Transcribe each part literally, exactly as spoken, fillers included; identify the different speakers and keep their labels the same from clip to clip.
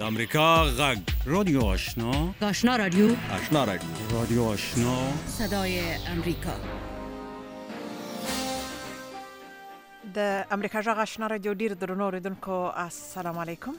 Speaker 1: امریکا غږ رادیو آشنا
Speaker 2: آشنا رادیو
Speaker 1: آشنا رادیو رادیو آشنا
Speaker 2: صدای امریکا.
Speaker 3: د امریکا غږ آشنا رادیو ډیر درنو اوریدونکو السلام علیکم.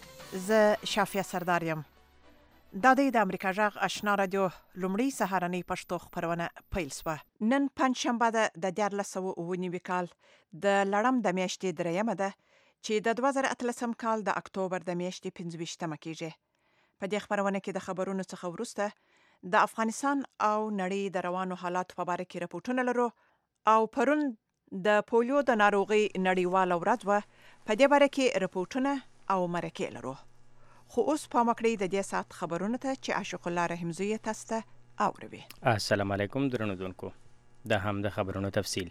Speaker 3: زه شافیه سردار یم. دا د امریکا غږ آشنا رادیو لومړی سهارنۍ پښتو خبرونه پیل شوه. نن پنځشنبه ده د دیارلس سوه اووه نوي کال د لړم د میاشتې دریمه ده چې د دوه زره اتلسم کال د اکتوبر د میاشتې پنځه ویشتمه کېږي. په دې خبرونه کې د خبرونو څخه وروسته د افغانستان او نړۍ د روانو حالاتو په باره کې راپورټونه لرو او پرون د پولیو د ناروغۍ نړیواله ورځ وه. په دې باره کې راپورټونه او مرکې لرو. خو اوس پام وکړئ د دې ساعت خبرونه ته چې عاشق الله رحمزی تاسو ته اوروي.
Speaker 4: السلام علیکم درنوونکو. د هم د خبرونو تفصیل.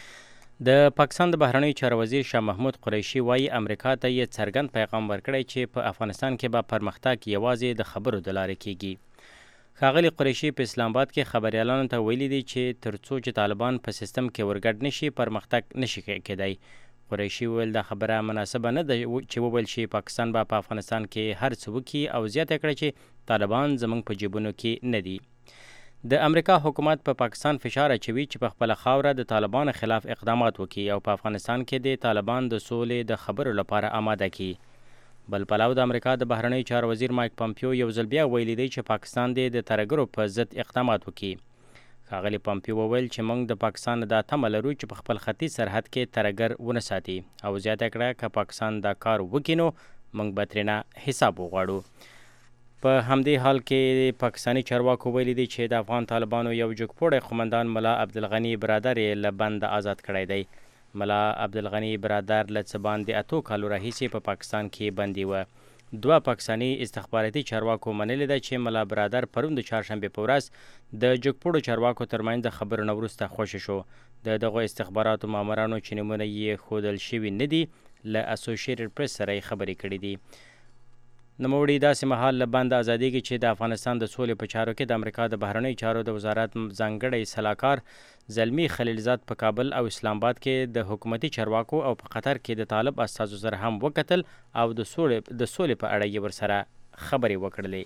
Speaker 4: د پاکستان د بهرنیو چارو وزیر شاه محمود قریشي وايي امریکا ته یې څرګند پیغام ورکړی چې په افغانستان کې به پرمختګ یوازې د خبرو د لارې کیږي. ښاغلي قریشي په اسلام آباد کې خبریالانو ته ویلي دي چې ترڅو چې طالبان په سیستم کې ورګډ نشي پرمختګ نشي کېدای. قریشي ویل دا خبره مناسبه نه ده چې وویل شي پاکستان به په افغانستان کې هر څه وکړي او زیاته کړه چې طالبان زموږ په جیبونو کې نه دي. د امریکا حکومت په پا پاکستان فشار اچوي چې په خپل خاوره د طالبانو خلاف اقدامات وکړي او په افغانستان کې د طالبان د سولې د خبرو لپاره آماده کړي. بل پلو د امریکا د بهرنیو چارو وزیر مایک پامپیو یو ځل بیا ویلي دی چې پاکستان د ترهګرو په ضد اقدامات وکړي. ښاغلي پامپیو وویل چې موږ د پاکستان دا تمه لرو چې په خپل ختیځ سرحد کې ترهګر ونه ساتي او زیاته کړه که پاکستان دا کار وکړي نو موږ به ترېنه حساب وغواړو. په همدې حال کې پاکستاني چارواکو ویلي دي چې د افغان طالبانو یو جګپوړی قومندان ملا عبدالغني برادر یې له بنده آزاد کړی دی. ملا عبدالغني برادر له څه باندې اتو کالو راهیسې په پاکستان کې بندي وه. دوه پاکستاني استخباراتي چارواکو منلې ده چې ملا برادر پرون د چهارشنبې په ورځ د جګپوړو چارواکو ترمنځ د خبرو نه وروسته خوشي شو. د دغو استخباراتو مامورانو چې نومونه یې ښودل شوي نه دي له اسوسییټډ پریس سره یې خبرې کړې دي. نوموړي داسې مهال له بنده ازادېږي چې د افغانستان د سولې په چارو کې د امریکا د بهرنیو چارو د وزارت ځانګړی سلاکار زلمي خلیلزاد په کابل او اسلام آباد کې د حکومتي چارواکو او په قطر کې د طالب استازو سره هم وکتل او د سولې د سولې په اړه یې ورسره خبرې وکړلې.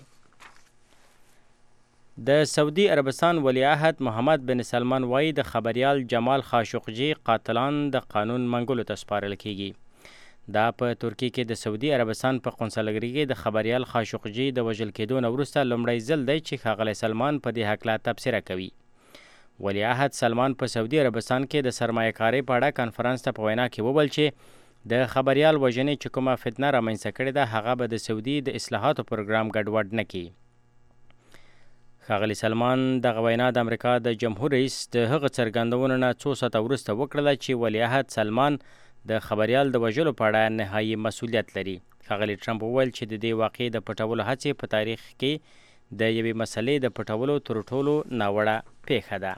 Speaker 4: د سعودي عربستان ولیعهد محمد بن سلمان وایي د خبریال جمال خاشقجي قاتلان د قانون منګولو ته سپارل کیږي. دا په ترکیه کې د سعودي عربستان په قونسلګرۍ کې د خبریال خاشقجي د وژل کېدو نه وروسته لومړی ځل دی چې ښاغلی سلمان په دې هکله تبصره کوي. ولیعهد سلمان په سعودي عربستان کې د سرمایه کارۍ په اړه کنفرانس ته په وینا کې وویل چې د خبریال وژنې چې کومه فتنه رامنځته کړې ده هغه به د سعودي د اصلاحاتو پروګرام ګډوډ نه کړي. ښاغلي سلمان دغه وینا د امریکا د جمهور رئیس د هغه څرګندونو نه څو ساعته وروسته وکړله چې ولیعهد سلمان د خبریال د وژلو په اړه نهایي مسؤلیت لري. ښاغلي ټرمپ وویل چې د دې واقعې د پټولو هڅې په تاریخ کې د یوې مسلې د پټولو تر ټولو ناوړه پیښه ده.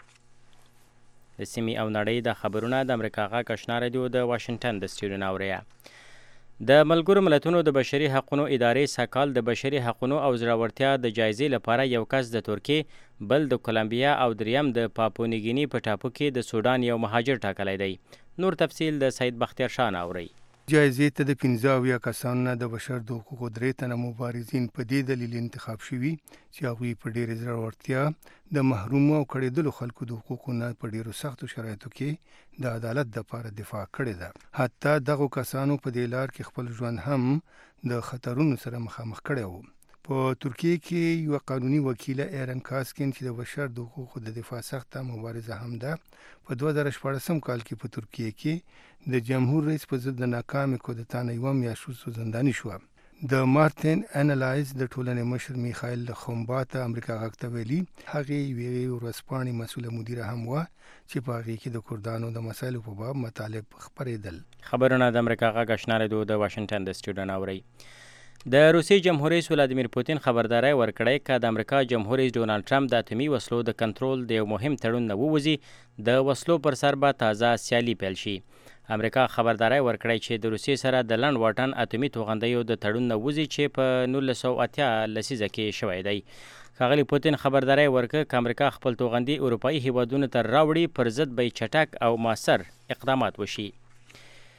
Speaker 4: د سیمې او نړۍ د خبرونه د امریکا غږ آشنا رادیو د واشنګټن د سټوډیو نه اورئ. د ملګرو ملتونو د بشري حقونو ادارې سږ د بشري حقونو او زړورتیا د جایزې لپاره یو کس د ترکیې، بل د کولمبیا او دریم د پاپونیګیني په ټاپو کې د سودان یو مهاجر ټاکلی دی. نور تفصیل د سید بختیار شاه نه اورئ.
Speaker 5: جایزې ته د پنځه اویا کسانو نه د بشر د حقوقو درې تنه مبارزین په دې دلیل انتخاب شوي چې هغوی په ډېرې زړورتیا د محرومو او کړېدلو خلکو د حقوقو نه په ډېرو سختو شرایطو کې د عدالت دپاره دفاع کړې ده. حتی دغو کسانو په دې لار کې خپل ژوند هم د خطرونو سره مخامخ کړی و. په ترکیه کې یو قانوني وکیله ایرن کاسکین چې د بشر د حقوقو د دفاع سخته مبارزه هم ده، په دوه زره شپاړسم کال کې په ترکیه کې د جمهور رئیس په ضد د ناکامې کودتا نه یوه میاشت وروسته زنداني شوه. د مارتین انالایز د ټولنې مشر میخایل خمباته امریکا غږ ته ویلي هغې یوې ورځپاڼې مسؤله مدیره هم وه چې په هغې کې د کردانو د مسایلو په باب مطالب خپرېدل.
Speaker 4: خبرونه د امریکا غږ آشنا رادیو د واشنګټن د سټوډیو نه اورئ. د روسیې جمهور رئیس ولادیمیر پوتین خبرداری ورکړی که د امریکا جمهور رئیس ډونالډ ټرمپ د اتمي وسلو د کنټرول د یو مهم تړون نه ووځي د وسلو پر سر به تازه سیالي پیل شي. امریکا خبرداری ورکړی چې د روسیې سره د لنډ واټن اتمي توغندیو د تړون نه وځي چې په نولس سوه اتیا لسیزه کې شوی دی. ښاغلي پوتین خبرداری ورکړ که امریکا خپل توغندي اروپایي هیوادونو ته راوړي پر ضد به چټک او مؤثر اقدامات وشي.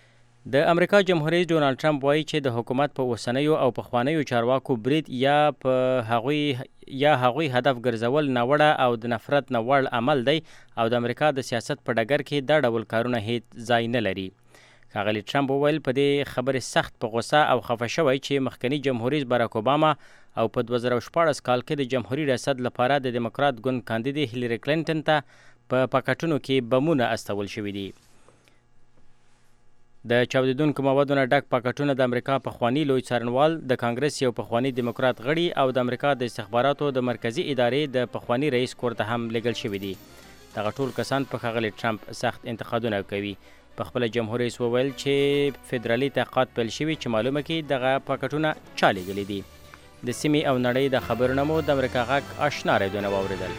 Speaker 4: د امریکا جمهور رئیس ډونالد ټرمپ وایي چې د حکومت په اوسنیو او پخوانیو چارواکو برید یا په هغوی یا هغوی هدف ګرځول ناوړه او د نفرت نه وړ عمل دی او د امریکا د سیاست په ډګر کې دا ډول کارونه هیڅ ځای نه لري. ښاغلي ټرمپ وویل په دې خبرې سخت په غوسه او خفه شوی چې مخکني جمهور رئیس باراک اوباما او په دوه زره شپاړس کال کې د جمهوري ریاست لپاره د دیموکرات ګوند کاندید هیلری کلینټن ته په پاکټونو کې بمونه استول شوي دي. د چاودیدونکو موادو نه ډک پاکټونه د امریکا پخواني لوی څارنوال د کانګرس یو پخواني دیموکرات غړي او د امریکا د استخباراتو د مرکزی ادارې د پخواني رئیس کور ته هم لیږل شوي دي. دغه ټول کسان په ښاغلي ټرمپ سخت انتقادونه کوي. په خپل جمهور رئیس وویل چې فدرالي تحقیقات پیل شوي چې معلومه کړي دغه پاکټونه چا لیږلي دي. د سیمې او نړۍ د خبرونه مو د امریکا غږ آشنا رادیو نه واورېدل.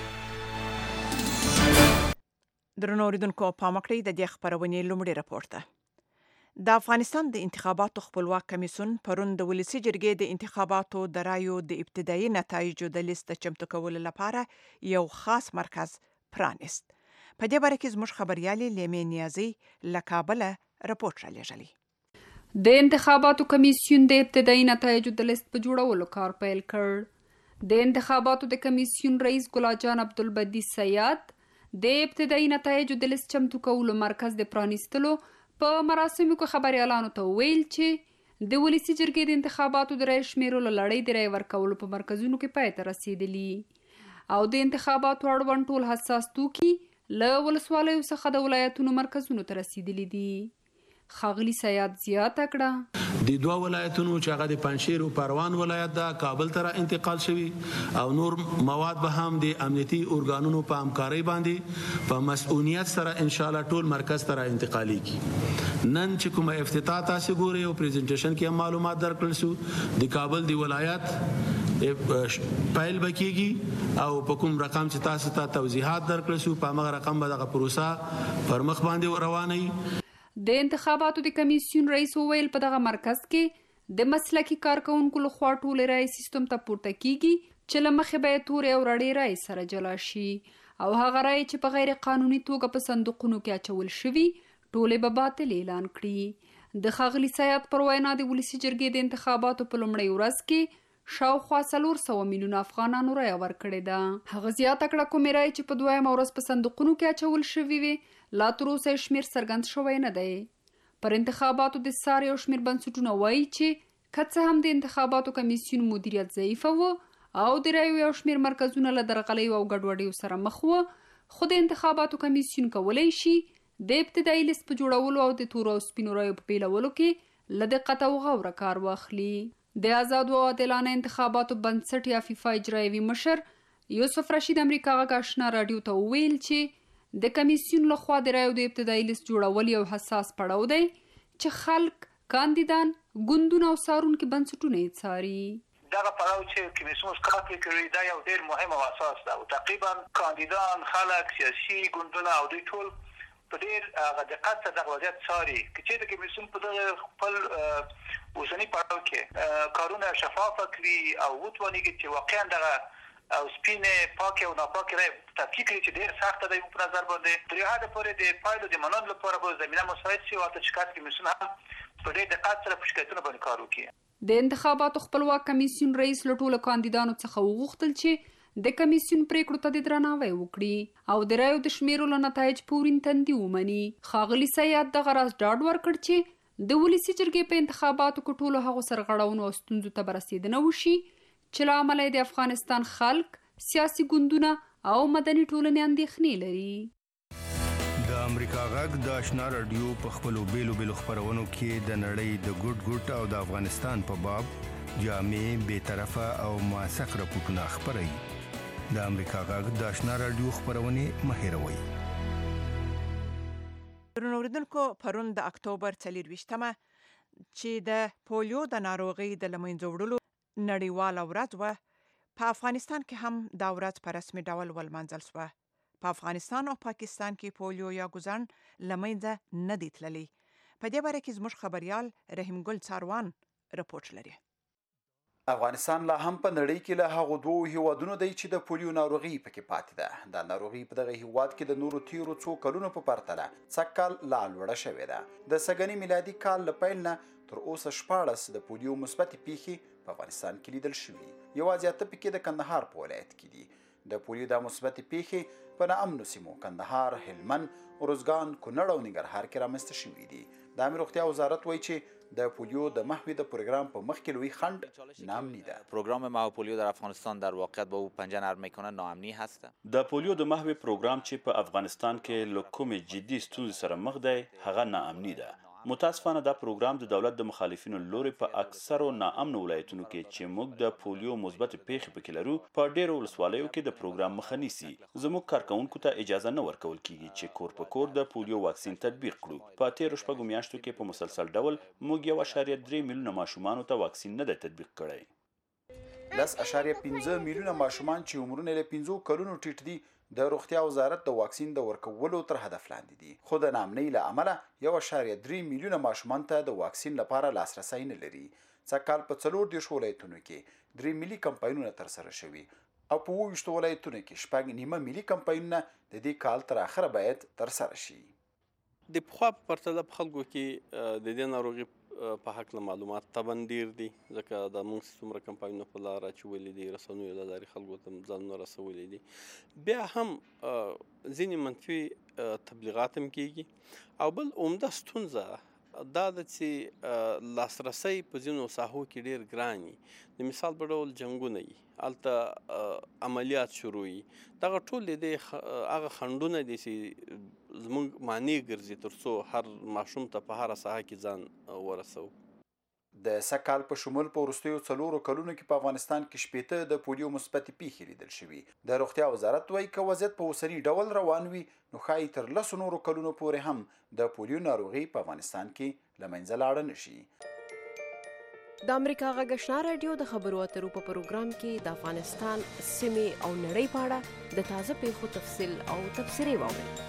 Speaker 3: درنو اوریدونکو پام وکړئ د دې خپرونې لومړی راپور ته. د افغانستان د انتخاباتو خپلواک کمیسیون پرون د ولسي جرګې د انتخاباتو د رایو د ابتدایي نتایجو د لیست چمتو کولو لپاره یو خاص مرکز پرانیست. په دې باره کې زموږ خبريالي لیمې نیازي له کابله راپورټ رالیږلی.
Speaker 6: د انتخاباتو کمیسیون د ابتدایي نتایجو د لیست په جوړولو کار پیل کړ. د انتخاباتو د کمیسیون رئیس ګلاجان عبدالبدی سیاد د ابتدایي نتایجو د لیست چمتو کولو مرکز د پرانیستلو په مراسمو کې خبريالانو ته ویل چې د ولسي جرګې د انتخاباتو د رای شمیرلو لړۍ د رای ورکولو په مرکزونو کې پای ته رسیدلی او د انتخاباتو اړوند ټول حساس توکي له ولسوالیو څخه د ولایتونو مرکزونو ته رسیدلی دي. ښاغلي سیاد زیاته کړه
Speaker 7: د دوه ولایتونو چې هغه د پنجشیر او پروان ولایت دا کابل ته انتقال شوی او نور مواد به هم د امنیتي ارګانونو په همکارۍ باندې په مسؤلیت سره ان شاء الله ټول مرکز ته انتقالي کی. نن چې کومه افتتاح تاسو ګوري او پریزنټیشن کې معلومات درکړل شو د کابل دی ولایت پایل بکیږي او په کوم رقم چې تاسو ته توضیحات درکړل شو په هغه رقم به دغه پروسه پر مخ باندې روانه.
Speaker 6: د انتخاباتو د کمیسیون رئیس وویل په دغه مرکز کې د مسلکي کارکونکو لخوا ټولې رای سیستم ته پورته کیږي چې له مخې به یې تورې او رڼې رای سره جلا شي او هغه رای چې په غیر قانوني توګه په صندوقونو کې اچول شوي ټولې به باطل اعلان کړي. د ښاغلي سیاد پر وینا د ولسي جرګې د انتخاباتو په لومړۍ ورځ کې شاوخوا څلور سوه میلیونه افغانانو رای ورکړې ده. هغه زیاته کړه کومې رای چې په دویمه ورځ په صندوقونو کې اچول شوي وي لا تر اوسه شمیر څرګند شوی نه دی. پر انتخاباتو د څار یو شمیر بنسټونه وایي چې که څه هم د انتخاباتو کمیسیون مدیریت ضعیفه و او د رایو یو شمیر مرکزونه له درغلیو او ګډوډیو سره مخ و خو د انتخاباتو کمیسیون کولی شي د ابتدایي لیست په جوړولو او د تورو او سپینو رایو په بیلولو کې له دقت او غوره کار واخلي. د آزادو او عادلانه انتخاباتو بنسټ یا فیفا اجرایوي مشر یوسف رشید امریکا غږ آشنا راډیو ته وویل چې د کمیسیون لخوا د رایو د ابتدایي لیست جوړول یو حساس پړاو دی چې خلک، کاندیدان، ګوندونه او څارونکي بنسټونه یې څاري.
Speaker 8: دغه پړاو چې کمیسیون اوس کومه کوي دا یو ډېر مهم او اساس ده او تقریبا کاندیدان، خلک، سیاسي ګوندونه او دوی ټول په ډېر دقت سره دغه وضعیت څاري. که چېرته کمیسیون په دغه خپل اوسني پړاو کې کارونه شفافه کړي او وتوانېږي چې واقعا دغه او سپینې پاکې او ناپاکې رای تفکیک کړي چې ډېر سخته دی په نظر باندې تر یو حده پورې د پایلو د منلو لپاره به زمینه مساعد شي او حتی شکایت کمیسیون هم په ډېر دقت سره په شکایتونو باندې کار وکړي.
Speaker 6: د انتخاباتو خپلواک کمیسیون رئیس له ټولو کاندیدانو څخه وغوښتل چې د کمیسیون پریکړو ته د درناوی وکړي او د رایو د شمیرلو نتایج په ورین تندي ومني. ښاغلي سیاد دغه راز ډاډ ورکړ چې د ولسي جرګې په انتخاباتو کې ټولو هغو سرغړونو او ستونزو ته به رسېدنه وشي چې له امله د افغانستان خلک، سیاسي ګوندونه او مدني ټولنې اندېښنې لري.
Speaker 5: د امریکا غږ د آشنا راډیو په خپلو بیلو بیلو خپرونو کې د نړۍ د ګډ ګډ او د افغانستان په باب جامع، بیطرفه او موثق راپورټونه خپروي. د امریکا غږ د آشنا راډیو خپرونې مه هېروئ.
Speaker 3: درنو اوریدونکو پرون د اکتوبر څلېرویشتمه چې د پولیو د ناروغۍ د له منځه وړلو نړیواله ورځ وه په افغانستان کې هم دا ورځ په رسمي ډول ولمانځل شوه. په افغانستان او پاکستان کې پولیو یا ګوزڼ له منځه نه دی تللی. په دې باره کې زموږ خبریال رحیم ګل څاروان رپورټ لري.
Speaker 9: افغانستان لا هم په نړۍ کې له هغو دوو هیوادونو دی چې د پولیو ناروغي پکې پاتې ده. دا ناروغي په دغه هیواد کې د نورو تیرو څو کلونو په پرتله سږ کال لا لوړه شوې ده. د سږني میلادي کال له پیل نه تر اوسه شپاړس د پولیو مثبتې پیښې په افغانستان کې لیدل شوي. یوازې اته پکې د کندهار په ولایت کې دي. د پولیو د مثبتې پیښې په ناامنو سیمو کندهار، هلمند، ارزګان، کونړ او ننګرهار کې رامنځته شوي دي. د عامه روغتیا وزارت وایي چې د پولیو د محوی د پروگرام په مخ کې لوی خنډ ناامنی ده.
Speaker 10: پروگرام محو پولیو در افغانستان در واقعیت با او پنجه نرم میکنه ناامنی هست.
Speaker 11: د پولیو د محوی پروگرام چې په افغانستان کې له کومې جدي ستونزې سره مخ دی هغه ناامنی ده. متاسفانه دا پروګرام د دولت د مخالفینو لوري په اکثرو ناامنو ولایتونو کې چې موږ د پولیو مثبت پیښې پکې لرو په ډېرو ولسوالیو کې د پروګرام مخه نیسي. زموږ کارکوونکو ته اجازه نه ورکول کیږي چې کور په کور د پولیو واکسین تطبیق کړو. په تیرو شپږو میاشتو کې په مسلسل ډول موږ یو اعشاریه درې میلیونه ماشومانو ته واکسین نه دی تطبیق کړی.
Speaker 9: لس اعشاریه پنځه میلیونه ماشومان چې عمرونه له پنځو کلونو ټیټ دي د روغتیا وزارت د واکسین د ورکولو تر هدف لاندې دي. خو د ناامنۍ له امله یو اعشاریه درې میلیونه ماشومان ته د واکسین لپاره لاسرسی نه لري. سږ کال په څلور دېرش ولایتونو کې درې ملي کمپاینونه ترسره شوي او په اووه ویشتو ولایتونو کې شپږ نیمه ملي کمپاینونه د دې کال تر اخره باید ترسره شي.
Speaker 12: د پخوا په پرتله په خلکو کې د دې ناروغي په هکله معلومات طبعا ډیر دي ځکه د موږ څومره کمپاینونه په لاره اچولي دي، رسنیو له لارې خلکو ته ځانونه رسولي دي. بیا هم ځینې منفي تبلیغات هم کیږي او بل عمده ستونزه دا ده چې لاسرسی په ځینو ساحو کې ډیر ګران وي. د مثال په ډول جنګونه وي، هلته عملیات شروع وي. دغه ټول د هغه خنډونه دي چې زموږ معنی ګرځي تر څو هر ماشوم ته په هره ساحه کې ځان ورسوو.
Speaker 9: د سږ کال په شمول په وروستیو څلورو کلونو کې په افغانستان کې شپېته د پولیو مثبتې پیښې لیدل شوي. د روغتیا وزارت وایي که وضعیت په اوسني ډول روان وي نو ښایي تر لسو نورو کلونو پورې هم د پولیو ناروغي په افغانستان کې له منځه لاړه نه شي.
Speaker 13: د امریکا غږ آشنا راډیو د خبرو اترو په پروګرام کې د افغانستان سیمې او نړۍ په اړه د تازه پیښو تفصیل او تبصرې واورئ.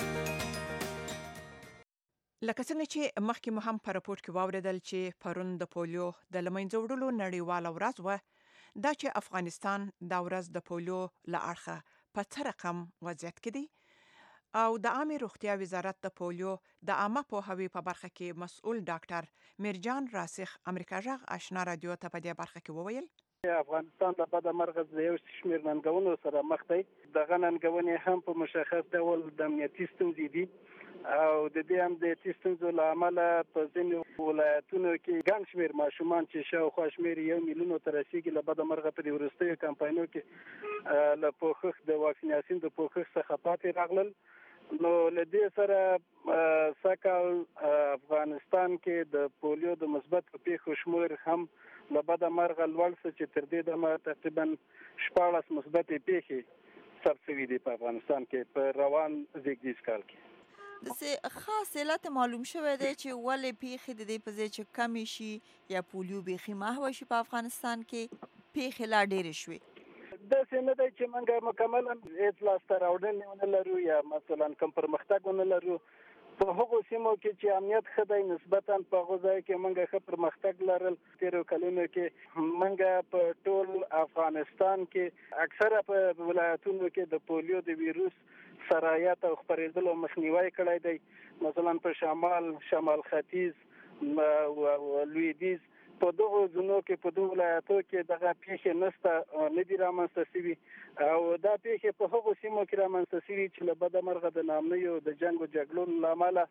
Speaker 3: لکه څنګه چې مخکې مو هم په راپورټ کې واوریدل چې پرون د پولیو د له منځه وړلو نړیواله ورځ وه، دا چې افغانستان دا ورځ د پولیو له اړخه په څه رقم وضعیت کې دی او د عامه روغتیا وزارت د پولیو د عامه پوهاوي په برخه کې مسؤل ډاکټر میرجان راسخ امریکا غږ آشنا رادیو ته په دې برخه کې وویل
Speaker 14: افغانستان د بده مرغه د یو شمېر ننګونو سره مخ دی. دغه ننګونې هم په مشخص ډول د امنیتي ستونزې دي او د دې هم د ستونزو له امله په ځینو ولایتونو کې ګڼ شمېر ماشومان چې شاوخوا شمېر یو میلیون ته رسیږي له بده مرغه په دې وروستیو کمپاینو کې له پوښښ د واکسیناسیون د پوښښ څخه پاتې راغلل. نو له دې سره سږ کال افغانستان کې د پولیو د مثبت پیښو شمېر هم له بده مرغه لوړ څه چې تر دې دمه تقریبا شپاړس مثبتې پیښې ثبت شوي دي په افغانستان کې په روان زیږدیز کال کې.
Speaker 15: داسې خاص علت معلوم شوی دی چې ولې پیښې د دې په ځای چې کمې شي یا پولیو بیخي محوه شي په افغانستان کې پیښې لا ډېرې شوې؟
Speaker 14: داسې نه دی چې موږ مکملا هېڅ لاسته راوړنې ونه لرو یا مثلا کوم پرمختګ ونه لرو. په هغو سیمو کې چې امنیت ښه دی نسبتا په هغو ځایو کې موږ ښه پرمختګ لرل. تېرو کلونو کې موږ په ټول افغانستان کې اکثره په ولایتونو کې د پولیو د ویروس سرایت او خپرېدلو مخنیوی کړی دی. مثلا په شمال، شمال ختیځ او لویدیځ په دغو ځینو کې په دغو ولایتو کې دغه پیښې نشته، نه دي رامنځته شوي او دا پیښې په هغو سیمو کې رامنځته شوي چې له بده مرغه د ناامنیو د جنګ او جګړو له امله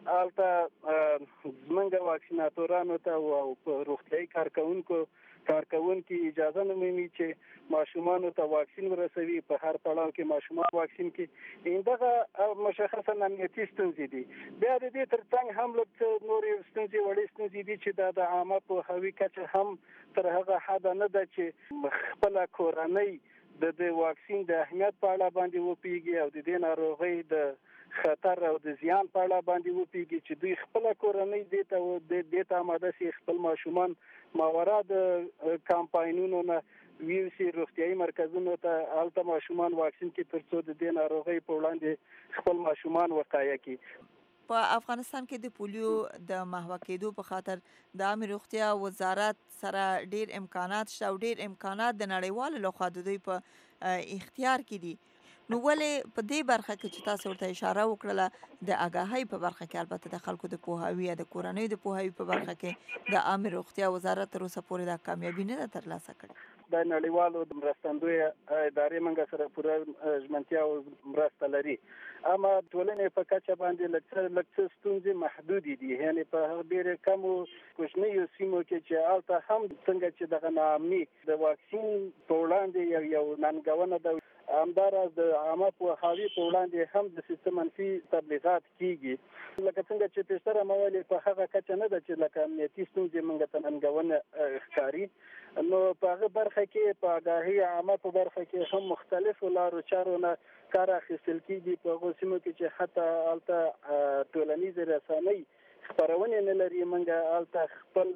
Speaker 14: هلته زموږ واکسیناتورانو ته او په روغتیایي کارکوونکو کارکوونکي اجازه نه مومي چې ماشومانو ته واکسین ورسوي. په هر پړاو کې ماشومان واکسین کړي. دغه مشخصا امنیتي ستونزې دي. بیا د دې ترڅنګ هم لږ نورې ستونزې وړې ستونزې دي چې دا د عامه پوهاوي کچه هم تر هغه حده نه ده چې خپله کورنۍ د دې واکسین د اهمیت په اړه باندې وپوهېږي او د دې ناروغۍ د خطر او د زیان په اړه باندې وپوهېږي چې دوی خپله کورنۍ دې ته دې ته آماده شي خپل ماشومان ماورا د کمپاینونو نه ویوسي روغتیایي مرکزونو ته هلته ماشومان واکسین کړي تر څو د دې ناروغۍ په وړاندې خپل ماشومان وقایه کړي.
Speaker 15: په افغانستان کې د پولیو د محو کېدو په خاطر د عامه روغتیا وزارت سره ډیر امکانات شته او ډیر امکانات د نړیوالو لخوا د دوی په اختیار کې دي. نو ولې په دې برخه کې چې تاسو ورته اشاره وکړله د آگاهۍ په برخه کې البته د خلکو د پوهاوي یا د کورنۍ د پوهاوي په برخه کې د عامه روغتیا وزارت تر اوسه پورې دا کامیابي نه ده ترلاسه کړې؟
Speaker 14: د نړیوالو د مرستندوی ادارې منګه سره پوره ژمنتیا او مرسته لري، اما ټولنې په کچه باندې لکه لکه ستونزې محدود دي، یعنی په ډېر کم کوچنیو سیمو کې چې الته هم څنګه چې دغه ناامني د واکسین په وړاندې یو یو ننګونه ده، همداراز د عامه پوهاوي په وړاندې هم د سیستم منفي تبلیغات کیږي. لکه څنګه چې پیشتر مولي په هغه کچه نه ده چې لکه امنیتي ستونزې موږ ته ننګونه ښکاري، نو په هغه برخه کې په آگاهي عامه په برخه کې هم مختلفو لارو چارو نه کار اخیستل کیږي. په هغو سیمو کې چې حتی هلته ټولنیزې رسنۍ خپرونې نه لري، موږ هلته خپل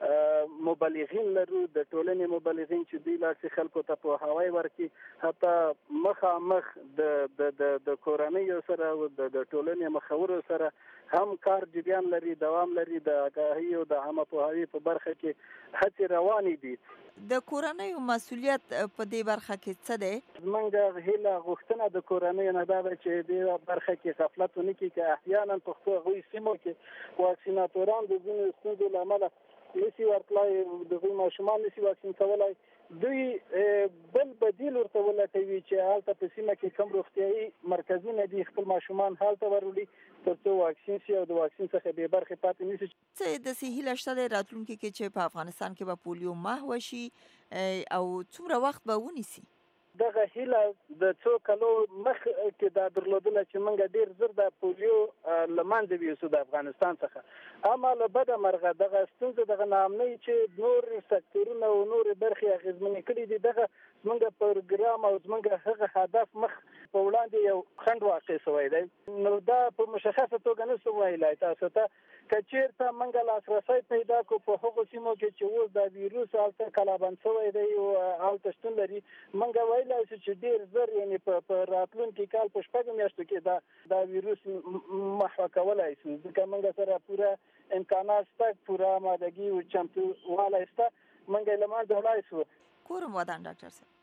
Speaker 14: مبلغین لرو، د ټولنې مبلغین چې دوی لاړ خلکو ته پوهاوی ورکړي، حتی مخامخ د د د کورنیو سره او د ټولنې مخورو سره هم کار جریان لري، دوام لري. د آگاهي او د عامه پوهاوي په برخه کې هڅې روانې دي.
Speaker 15: د کورنیو مسؤلیت په دې برخه کې څه دی؟
Speaker 14: زموږ هیله غوښتنه د کورنیو نه ده چې دې برخه کې غفلت ونه کړي، که احیانا په هغوی سیمو کې واکسیناتوران د ځینو ستونزو له امله نشي ورتلای، د دوی ماشومان نشي واکسین کولای، دوی بل بدیل ورته ولټوي چې هلته په سیمه کې کوم روغتیایي مرکزونه دي، خپل ماشومان هلته وروړي تر څو واکسین شي او د واکسین څخه بې برخې پاتې نشي.
Speaker 15: څه داسې هیله شته دی راتلونکي کې چې په افغانستان کې به پولیو محو شي او څومره وخت به ونیسي؟
Speaker 14: دغه هیله د څو کلو مخ کې دا درلودله چې موږ ډیر زر د پولیو له منځه ویوسو د افغانستان څخه، اما له بده مرغه دغه ستونزه دغه ناامنۍ چې نور سکتورونه او نور برخې اغېزمنې کړي دي، دغه زموږ پروګرام او زموږ هغه هدف مخ په وړاندې یو خنډ واقع شوی دی. نو دا په مشخصه توګه نه شو ویلای تاسو ته، که چېرته موږ لاسرسی پیدا کړو په هغو سیمو کې چې اوس دا ویروس هلته کلابند شوی دی او هلته شتون لري، موږ ویلی شو چې ډېر زر یعنې په راتلونکي کال په شپږو میاشتو کې دا دا ویروس محو کولی شو، ځکه موږ سره پوره امکانات شته، پوره آمادګي او چمتووالی شته، موږ یې له منځه وړلی شو.
Speaker 15: کورم ودان ډاکټر صاحب.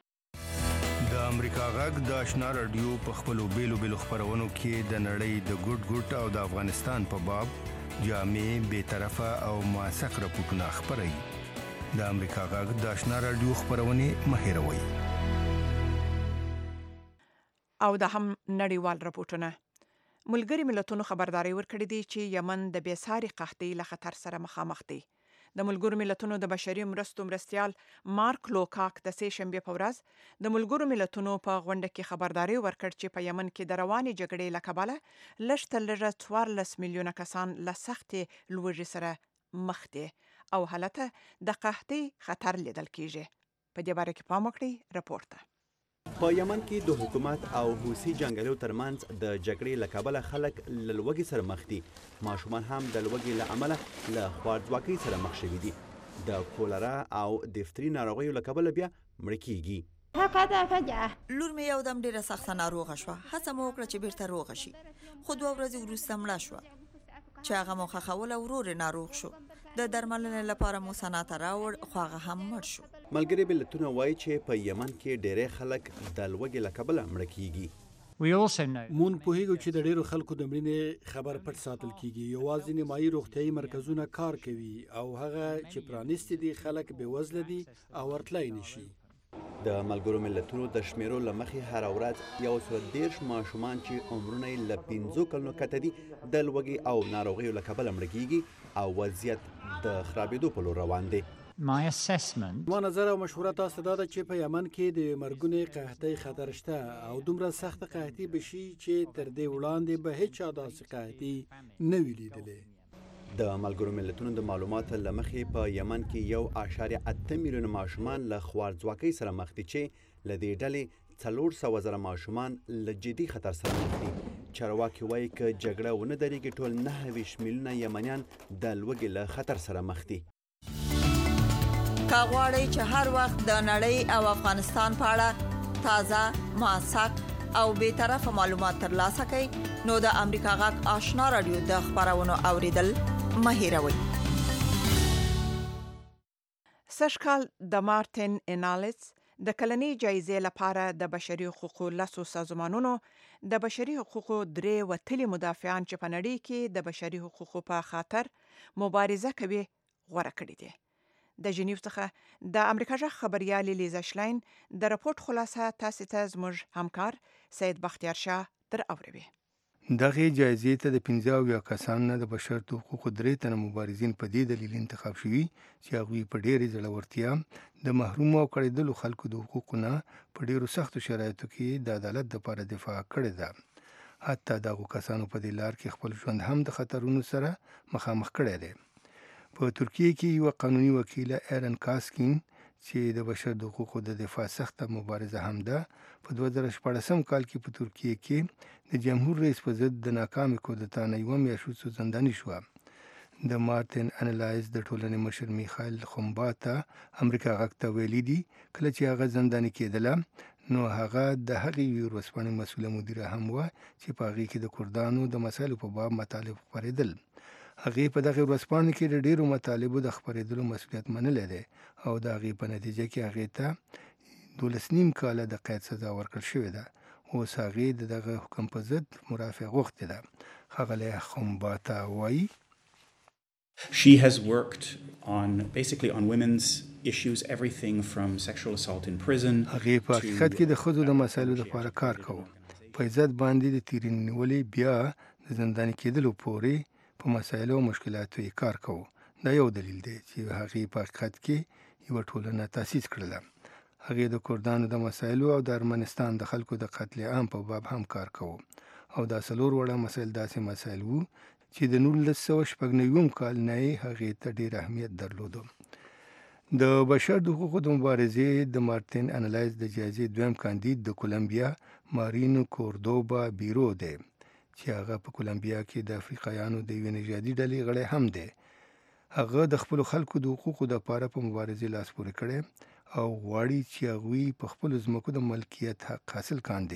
Speaker 5: د امریکا غږ د آشنا رادیو په خپلو بیلو بیلو خپرونو کې د نړۍ د ګوټ ګوټ او د افغانستان په باب جامع، بې طرفه او موثق راپورټونه خپروي. د امریکا غږ د آشنا رادیو خپرونې مه هېروئ.
Speaker 3: او د هم نړیوال راپورټونه. ملګري ملتونو خبرداري ورکړې دي چې یمن د بېساري قحطۍ له خطر سره مخامخ دی. د ملګرو ملتونو د بشري مرستو مرستیال مارک لوکاک د سې شنبې په ورځ د ملګرو ملتونو په غونډه کې خبرداري ورکړ چې په یمن کې د روانې جګړې له کبله لږ تر لږه څوارلس میلیونه کسان له سختې لوږې سره مخ دي او هلته د قحطۍ خطر لیدل کیږي. په دې باره کې پام وکړئ. راپور ته
Speaker 16: په یمن کې د حکومت او حوثي جنګیالو ترمنځ د جګړې له کبله خلک له لوږې سره مخ دي. ماشومان هم د لوږې له امله له خوارځواکۍ سره مخ شوي دي. د کولرا او دفتري ناروغیو له کبله بیا مړه کیږي.
Speaker 15: لور مې یو دم ډېره سخته ناروغه شوه، هڅه مو وکړه چې بیرته روغه شي، خو دوه ورځې وروسته مړه شوه. چې هغه مو ښخوله ورور یې ناروغ شو، د درملنې لپاره مو سنا ته راوړ خو هغه هم مړ شو.
Speaker 16: ملګري ملتونه وایي چې په یمن کې ډېری خلک د لوږې له کبله مړه کیږي.
Speaker 17: مون پوهیږو چې د ډیرو خلکو د مړینې خبر پټ ساتل کیږي. یوازې نیمایي روغتیایي مرکزونه کار کوي او هغه چې پرانیستي دي خلک بې وزله دي او ورتلای نشي.
Speaker 16: د ملګرو ملتونو د شمیرو له مخې هره ورځ یو سوه دېرش ماشومان چې عمرونه یې له پنځو کلونو کته دي د لوږې او ناروغیو له کبله مړه کیږي او وضعیت د خرابېدو په لور روان دی.
Speaker 17: ما نظر او مشوره تاسو دا ده چې په یمن کې د مرګونې قحطۍ خطر شته او دومره سخت قحطي بشي چې تر دې وړاندې به هیڅ چا داسې قحطي نه وي لیدلې.
Speaker 16: د ملګرو ملتونو د معلوماتو له مخې په یمن کې یو اعشاریه اته میلیونه ماشومان له خوارځواکۍ سره مخ دي چې له دې ډلې څلور سوه زره ماشومان له جدي خطر سره مخ دي. چارواکي وایي که جګړه ونه درېږي ټول نهه ویشت میلیونه یمنیان د لوږې له خطر سره مخ دي.
Speaker 15: که غواړئ چې هر وخت د نړۍ او افغانستان په اړه تازه، موثق او بے طرفه معلومات ترلاسه کړئ نو د امریکا غږ آشنا رادیو د خبرونو اوریدل مه هیروئ.
Speaker 3: سږکال د مارټین انالیس د کلنۍ جایزې لپاره د بشري حقوقو لسو سازمانونو د بشري حقوقو درې وتلي مدافعان چې په نړۍ کې د بشري حقوقو په خاطر مبارزه کوي غوره کړي دي. د جنیو څخه د امریکا جغ خبريال لیزا شلاین د راپورټ خلاصه تاسو ته زموږ همکار سید بختیار شاه در اوروي.
Speaker 5: دغه جایزې ته د پنځه اویا کسانو نه د بشر حقوقو درې تنه مبارزین په دې دلیل انتخاب شوي چې هغوی په ډېرې زړورتیا د محروم او کړېدلو خلکو د حقوقو نه په ډېرو سختو شرایطو کې د عدالت دپاره دفاع کړې ده. حتی دغو کسانو په دې لار کې خپل ژوند هم د خطرونو سره مخامخ کړی دی. په ترکیه کې یوه قانوني وکیله ایرن کاسکین چې د بشر د حقوقو د دفاع سخته مبارزه هم ده په دوه زره شپاړسم کال کې په ترکیه کې د جمهور رئیس په ضد د ناکامې کودتا نه یوه میاشت وروسته زنداني شوه. د مارټین انلایز د ټولنې مشر میخایل خمباتا امریکا غږ ته ویلي دي کله چې هغه زنداني کېدله نو هغه د هغې یوې ورځپاڼې مسؤله مدیره هم وه چې په هغې کې د کردانو د مسایلو په باب مطالب خپرېدل. هغې په دغه ورځپاڼې کې د ډېرو مطالبو د خپرېدلو مسؤلیت منلی دی او د هغې په نتیجه کې هغې ته دولس نیم کاله د قید سزا ورکړل شوې ده. اوس هغې د دغه حکم په ضد مرافعه غوښتې ده. ښاغلی خمباتا وایي
Speaker 18: She has worked on basically on women's issues, everything from sexual assault in prison.
Speaker 5: هغې په حقیقت کې د ښځو د مسایلو لپاره کار کوو. په عزت باندې د تیرې نیولې بیا د زنداني کېدلو پورې په مسایلو او مشکلاتو یې کار کوو. دا یو دلیل دی چې هغې په حقیقت کې یوه ټولنه تاسیس کړله. هغې د کردانو د مسایلو او د ارمنستان د خلکو د قتل عام په باب هم کار کوو او دا څلور وړه مسایل داسې مسایل وو چې د نولس سوه شپږ نوي کال نه یې هغې ته ډېر اهمیت درلودو. د بشر د حقوقو د مبارزې د مارټین انلایز د جایزې دویم کاندید د کولمبیا مارینو کوردوبا بیرو دی چې هغه په کولمبیا کې د افریقایانو د یوې نژادي ډلې غړی هم دی. هغه د خپلو خلکو د حقوقو دپاره په مبارزې لاس پورې کړی او غواړي چې هغوی په خپلو ځمکو د ملکیت حق حاصل کاندي.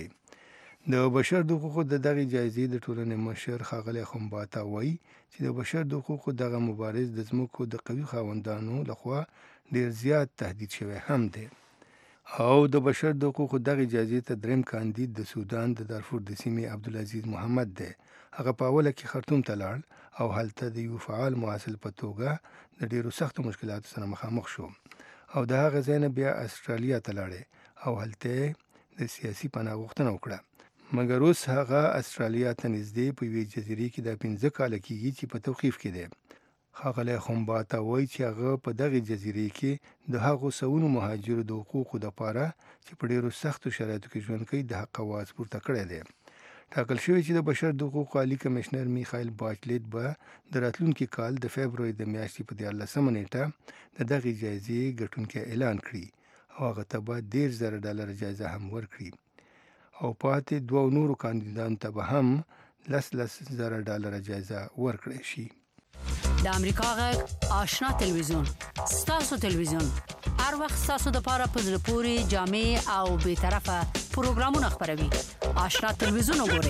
Speaker 5: د بشر د حقوقو د دغې جایزې د ټولنې مشر ښاغلی خمباتا وایي چې د بشر د حقوقو دغه مبارز د ځمکو د قوي خاوندانو لخوا ډېر زیات تهدید شوی هم دی. او د بشر د حقوقو دغې جایزې ته دریم کاندید د سودان د دارفور د سیمې عبدالعزیز محمد دی. هغه په اوله کې خرطوم ته لاړ او هلته د یو فعال محصل په توګه د ډېرو سختو مشکلاتو سره مخامخ شو او د هغه ځای نه بیا استرالیا ته لاړې او هلته د سیاسي پناه غوښتنه وکړه. مګر اوس هغه استرالیا ته نږدې په یوې جزیرې کې د پنځه کاله کېږي چې په توقیف کې دی. ښاغلی خمباتا وایي چې هغه په دغې جزیرې کې د هغو سوونو مهاجرو د حقوقو دپاره چې په ډېرو سختو شرایطو کې ژوند کوي د حق اواز پورته کړی دی. ټاکل شوی چې د بشر د حقوقو عالي کمشنر میخایل باچلیټ به د راتلونکي کال د فبروري د میاشتې په دیارلسمه نیټه د دغې جایزې ګټونکی اعلان کړي او هغه ته به دېرش زره ډالره جایزه هم ورکړي او پاتې دوو نورو کاندیدانو ته به هم لس لس زره ډالره جایزه ورکړی شي.
Speaker 2: د امریکا غږ آشنا تلویزیون ستاسو تلویزیون هر وخت ستاسو د پاره په زړه پورې جامع او بې طرفه پروګرامونه خپروي. آشنا تلویزیون وګورئ.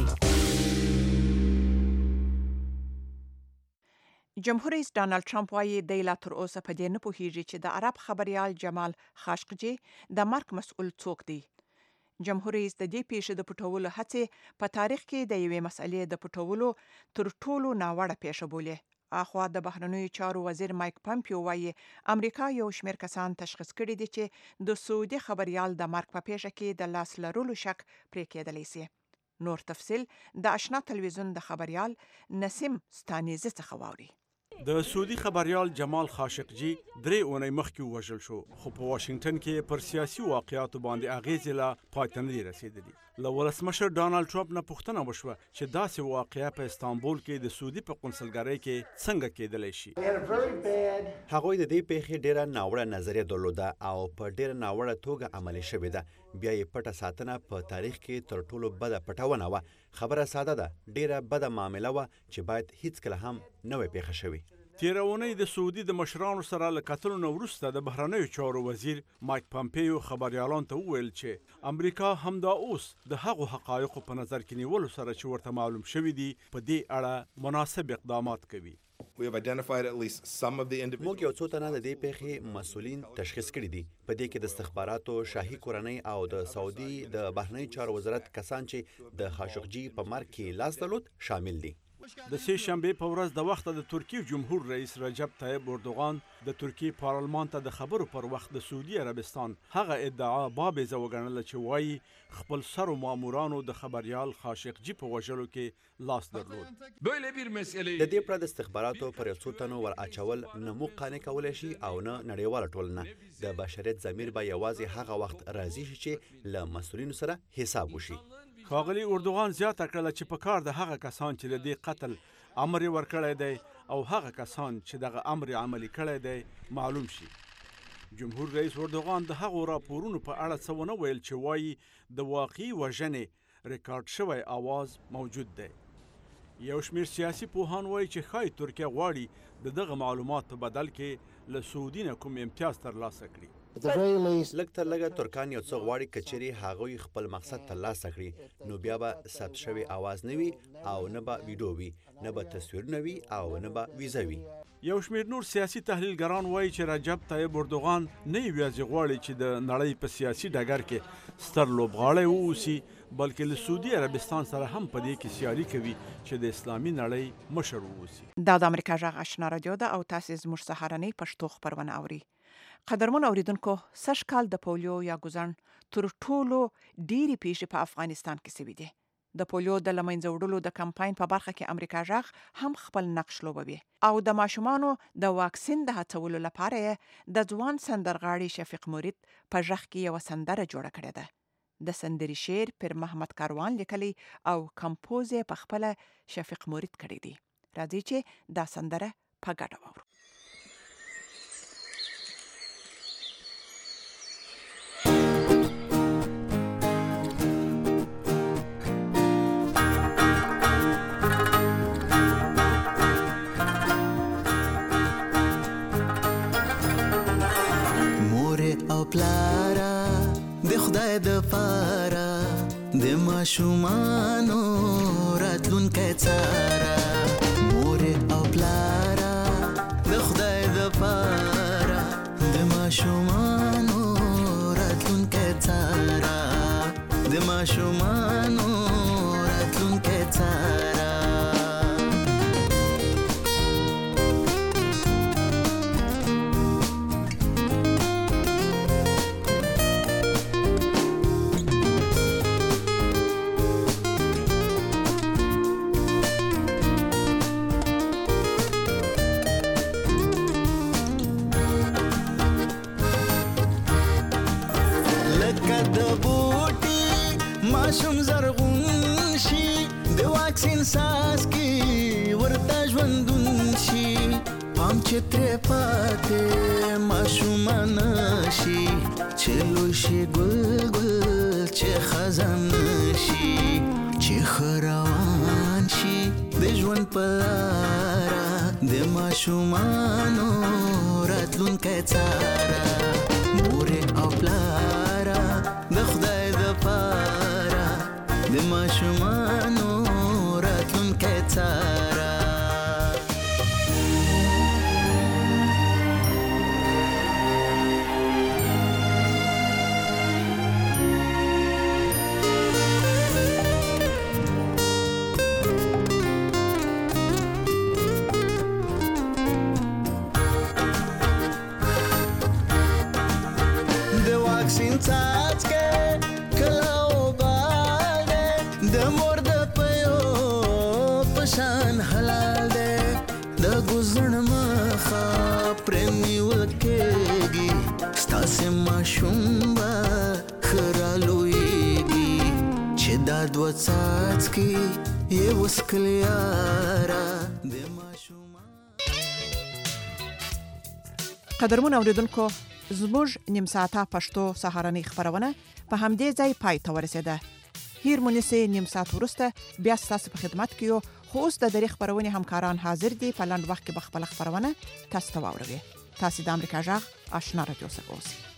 Speaker 3: جمهور رئیس ډانلډ ټرمپ وایي دی لا تر اوسه په دې نه پوهیږي چې د عرب خبريال جمال خاشقجي د مرګ مسؤل څوک دی. جمهور رئیس د دې پیښې د پټولو هڅې په تاریخ کې د یوې مسئلې د پټولو تر ټولو ناوړه پیښه بولي. اخوا د بهرنیو چارو وزیر مایک پامپیو وایي امریکا یو شمېر کسان تشخیص کړي دي چې د سعودي خبريال د مرګ په پیښه کې د لاس لرلو شک پرې کېدلی سي. نور تفصیل د آشنا تلویزیون د خبريال نسیم ستانیزه څخه واوري.
Speaker 19: د سعودي خبريال جمال خاشقجي درې اونۍ مخکې ووژل شو خو په واشنگټن کې پر سیاسي واقعیاتو باندې اغیزې لا پای ته نه دي رسېدلي. له ولسمشر ډانلډ ټرمپ نه پوښتنه وشوه چې داسې واقعه په استانبول کې د سعودي په قونسلګرۍ کې څنګه کېدلی شي.
Speaker 16: هغوی د دې پیښې ډېره ناوړه نظریه درلوده او په ډېره ناوړه توګه عملي شوې ده. بیا یې پټه ساتنه په تاریخ کې تر ټولو بده پټونه وه. خبره ساده ده، ډېره بده معامله وه چې باید هیڅکله هم نه وای پیښه شوې.
Speaker 19: تیرونی د سعودي د مشرانو سره له کتلو نه وروسته د بهرنیو چارو وزیر مایک پامپیو خبريالانو ته وویل چې امریکا همدا اوس د هغو حقایقو په نظر کې نیولو سره چې ورته معلوم شوي دي په دې اړه مناسب اقدامات کوي.
Speaker 16: موږ یو څو تنه د دې پیښې مسؤلین تشخیص کړي دي. په دې کې د استخباراتو شاهي کورنۍ او د سعودي د بهرنیو چارو وزارت کسان چې د خاشقجي په مرګ کې لاس درلود شامل دي.
Speaker 19: د سه شنبه په ورځ د وخت د ترکیې جمهور رئیس رجب طیب اردوغان د ترکیې پارلمان ته د خبرو پر وخت د سعودي عربستان هغه ادعا بابیزه وګڼله چې وایي خپل سرو مامورانو د خبريال خاشقجي په وژلو کې لاس درلود.
Speaker 16: د دې پرد استخباراتو پر یو څو تنو ور اچول نه مو قانع کولای شي او نه نړیواله ټولنه. د بشریت ضمیر به یوازې هغه وخت راضي شي چې له مسؤلینو سره حساب وشي.
Speaker 19: ښاغلي اردوغان زیاته کړله چې په کار د هغه کسان چې له دې قتل امر یې ورکړی دی او هغه کسان چې دغه امر یې عملي کړی دی معلوم شي. جمهور رئیس اردوغان د هغو راپورونو په اړه څه ونه ویل چې وایي د واقعي وژنې ریکارډ شوی آواز موجود دی. یو شمېر سیاسي پوهان وایي چې ښایي ترکیه غواړي د دغه معلومات په بدل کې له سعودي نه کوم امتیاز ترلاسه کړي.
Speaker 16: لږ تر لږه ترکان یو څه غواړي که چیرې هغوی خپل مقصد ترلاسه کړي نو بیا به ثبت شوی آواز نه وي او نه به ویډیو وي نه به تصویرونه وي او نه به ویزه وي.
Speaker 19: یو شمېر نور سیاسي تحلیلګران وایي چې رجب طیب اردوغان نه یوازې غواړي چې د نړۍ په سیاسي ډګر کې ستر لوبغاړی واوسي بلکې له سعودي عربستان سره هم په دې کې سیالي کوي چې د اسلامي نړۍ مشر واوسي.
Speaker 3: دا د امریکا غږ آشنا رادیو ده او تاسو زموږ سهارنۍ پښتو خبرونه اوري. قدرمن اوریدونکو سږ کال د پولیو یا ګوزن تر ټولو ډېری پیښې په افغانستان کې شوې دي. د پولیو د لمنځه وړلو د کمپاین په برخه کې امریکا غږ هم خپل نقش لوبوي او د ماشومانو د واکسین د هڅولو لپاره د ځوان سندرغاړي شفیق مرید په غږ کې یو سندره جوړه کړې ده. د سندري شعر پر محمد کاروان لیکلی او کمپوز یې په خپل شفیق مرید کړی دی. راځي چې دا سندره په ګډه واورو.
Speaker 20: پلارا د خدای د پاره د ماشومانو راتلونکی څاره مور او پلارا د خدای د پاره د ماشومانو راتلونکی څاره د ماشومانو راتلونکی څاره ماشوم زرغون شي د واکسین ساس کې ورته ژوندون شي پام چې ترې پاتې ماشومان شي چې لوی شي ګل ګل چې خزان شي چې ښه روان شي د ژوند په لاره د ماشومانو راتلونکی څاره مور او پلاره د خدای د پاره د ماشومانو راتلونکی څاره د واکسین څاڅکي کله وبال د مور د پیو پشان حلال دی د ګوزن مخه پرې نیول کېږي ستاسې ماشوم به ښه رالویږي چې دا دوه څاڅکي یې وڅښل یاره د ماشومان.
Speaker 3: قدرمن اوریدونکو زموږ نیم ساعته پښتو سهارنۍ خبرونه په همدې ځای پای ته ورسېده. هیر مونسه نیم ساعت ورسته بیا ستاسو په خدمت کې یو. خو اوس د درې خبرونې همکاران حاضر دي په لاند وخت کې به خپل خبرونه تاسو ته واوروي. تاسو د امریکا جغ آشنا رادیو څخه اوسئ.